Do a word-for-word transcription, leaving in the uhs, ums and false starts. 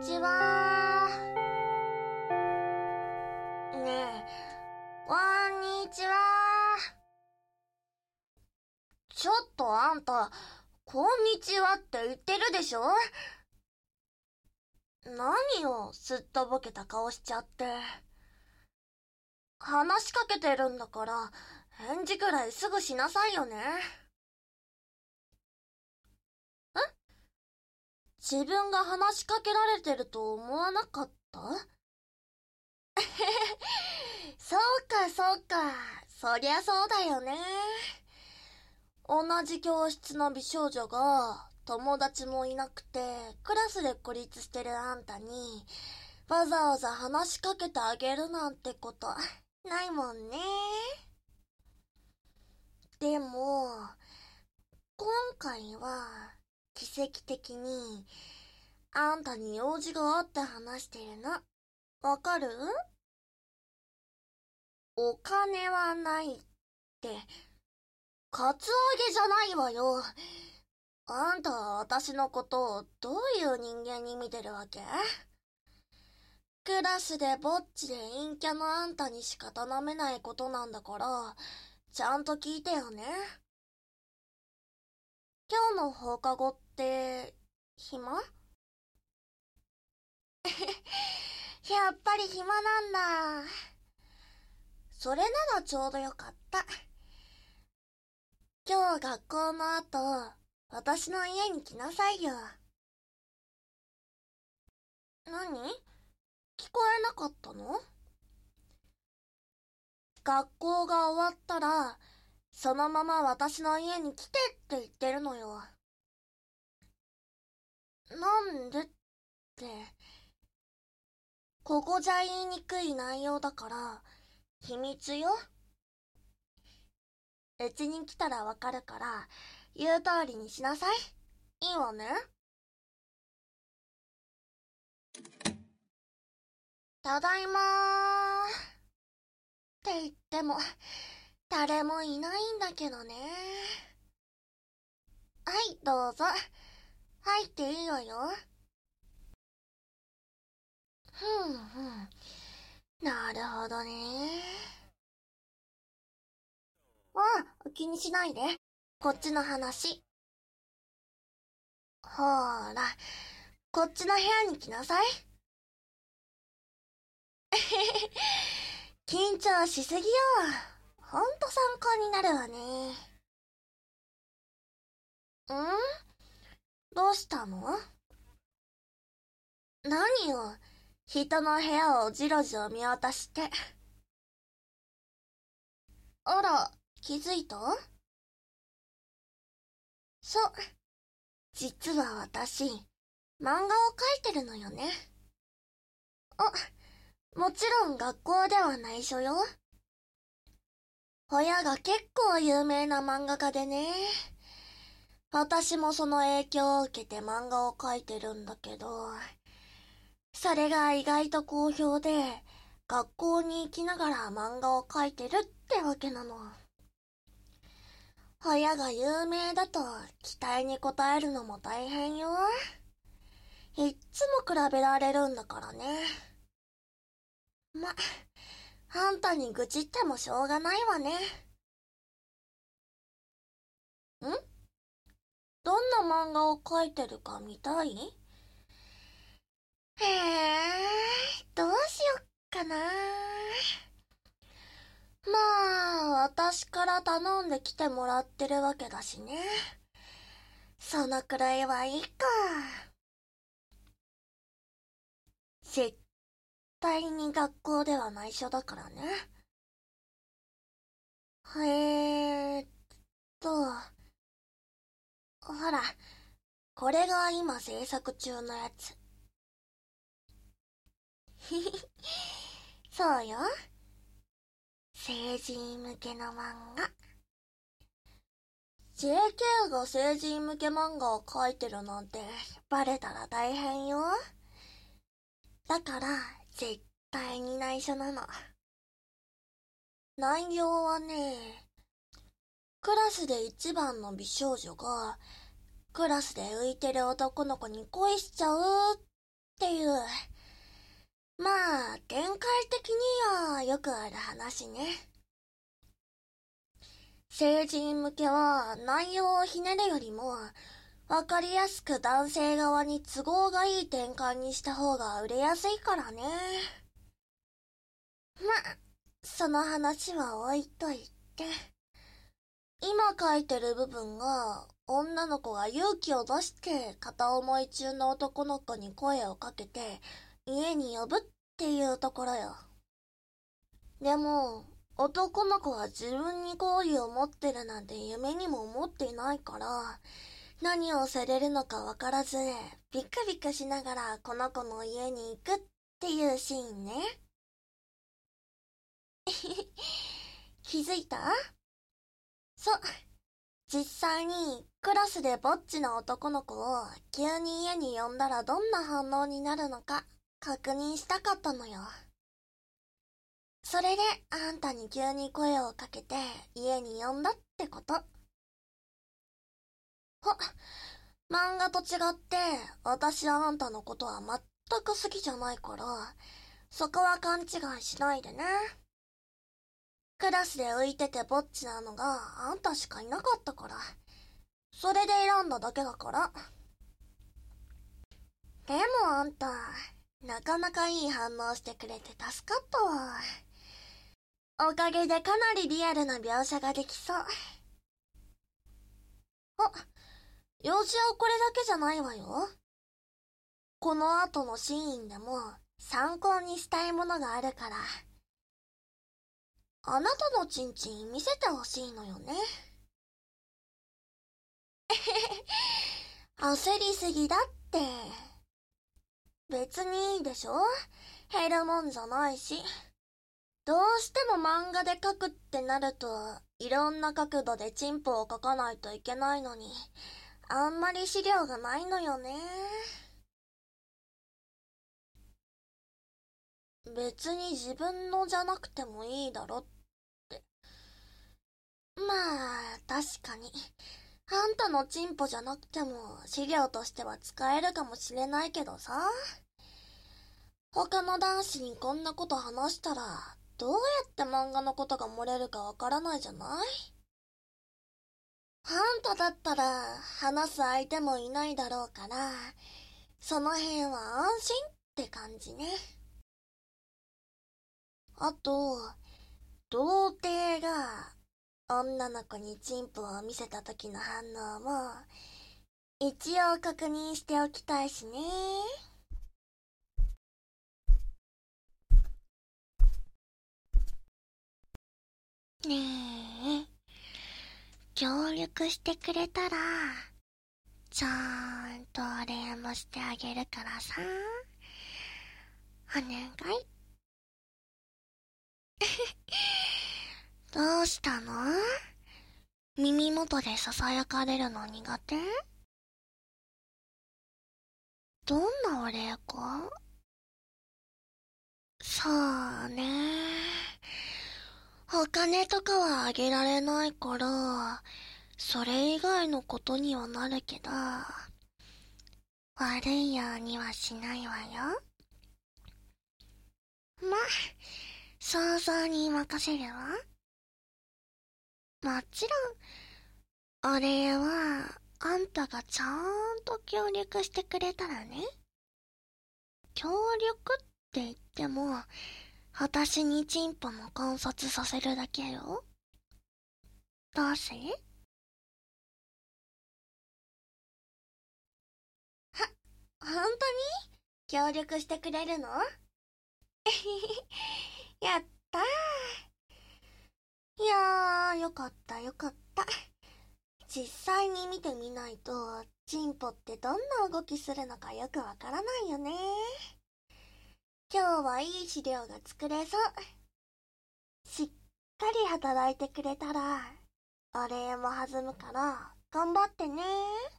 ちは。ねえ、こんにちは。ちょっとあんた、こんにちはって言ってるでしょ？何よ、すっとぼけた顔しちゃって。話しかけてるんだから、返事くらいすぐしなさいよね。え？自分が話しかけられてると思わなかった？そうかそうか、そりゃそうだよね。同じ教室の美少女が友達もいなくてクラスで孤立してるあんたにわざわざ話しかけてあげるなんてことないもんね。でも今回は奇跡的にあんたに用事があって話してるの。わかる？お金はないってカツアゲじゃないわよ。あんたは私のことをどういう人間に見てるわけ？クラスでぼっちで陰キャのあんたにしか頼めないことなんだから、ちゃんと聞いてよね。今日の放課後って、暇？やっぱり暇なんだ。それならちょうどよかった。今日学校の後、私の家に来なさいよ。何？聞こえなかったの？学校が終わったら、そのまま私の家に来てって言ってるのよ。なんでって、ここじゃ言いにくい内容だから、秘密よ。うちに来たらわかるから、言う通りにしなさい。いいわね。ただいまー。って言っても、誰もいないんだけどね。はい、どうぞ。入っていいわよ。ふんふん。なるほどね。ああ、気にしないで。こっちの話。ほーら、こっちの部屋に来なさい。緊張しすぎよ。ほんと参考になるわね。ん？どうしたの？何よ、人の部屋をじろじろ見渡して。あら、気づいた？そう、実は私、漫画を描いてるのよね。あ、もちろん学校では内緒よ。親が結構有名な漫画家でね。私もその影響を受けて漫画を描いてるんだけど、それが意外と好評で、学校に行きながら漫画を描いてるってわけなの。親が有名だと期待に応えるのも大変よ。いっつも比べられるんだからね。ま、あんたに愚痴ってもしょうがないわね。ん？どんな漫画を描いてるか見たい？へえ、どうしよっかな。まあ、私から頼んで来てもらってるわけだしね。そのくらいはいいか。絶対に学校では内緒だからね。えーっと、ほら、これが今制作中のやつ。ひひ、そうよ。成人向けの漫画。ジェーケー が成人向け漫画を描いてるなんてバレたら大変よ。だから絶対に内緒なの。内容はね、クラスで一番の美少女がクラスで浮いてる男の子に恋しちゃうっていう、まあ、展開的にはよくある話ね。成人向けは内容をひねるよりも、わかりやすく男性側に都合がいい展開にした方が売れやすいからね。ま、その話は置いといて。今書いてる部分が、女の子が勇気を出して片思い中の男の子に声をかけて家に呼ぶっていうところよ。でも、男の子は自分に好意を持ってるなんて夢にも思っていないから、何をされるのかわからず、ビクビクしながらこの子の家に行くっていうシーンね。気づいた？そう。実際にクラスでぼっちの男の子を急に家に呼んだらどんな反応になるのか確認したかったのよ。それであんたに急に声をかけて家に呼んだってこと。ほ、漫画と違って私はあんたのことは全く好きじゃないから、そこは勘違いしないでね。クラスで浮いててぼっちなのがあんたしかいなかったから。それで選んだだけだから。でもあんた、なかなかいい反応してくれて助かったわ。おかげでかなりリアルな描写ができそう。あ、用事はこれだけじゃないわよ。この後のシーンでも参考にしたいものがあるから。あなたのチンチン見せてほしいのよね。焦りすぎだって。別にいいでしょ？減るもんじゃないし。どうしても漫画で描くってなると、いろんな角度でチンポを描かないといけないのに、あんまり資料がないのよね。別に自分のじゃなくてもいいだろって。まあ、確かに。あんたのチンポじゃなくても資料としては使えるかもしれないけどさ。他の男子にこんなこと話したら、どうやって漫画のことが漏れるかわからないじゃない？あんただったら話す相手もいないだろうから、その辺は安心って感じね。あと、童貞が女の子にチンポを見せた時の反応も一応確認しておきたいしね。ねえ、協力してくれたらちゃんとお礼もしてあげるからさ。お願い。どうしたの？耳元でささやかれるの苦手？どんなお礼か？そうね。お金とかはあげられないから、それ以外のことにはなるけど、悪いようにはしないわよ。ま、想像に任せるわ。もちろん、お礼は、あんたがちゃんと協力してくれたらね。協力って言っても、私にチンポも観察させるだけよ。どうせ？は、本当に協力してくれるの？やったー。いやー、よかったよかった。実際に見てみないと、チンポってどんな動きするのかよくわからないよね。今日はいい資料が作れそう。しっかり働いてくれたら、お礼も弾むから、頑張ってね。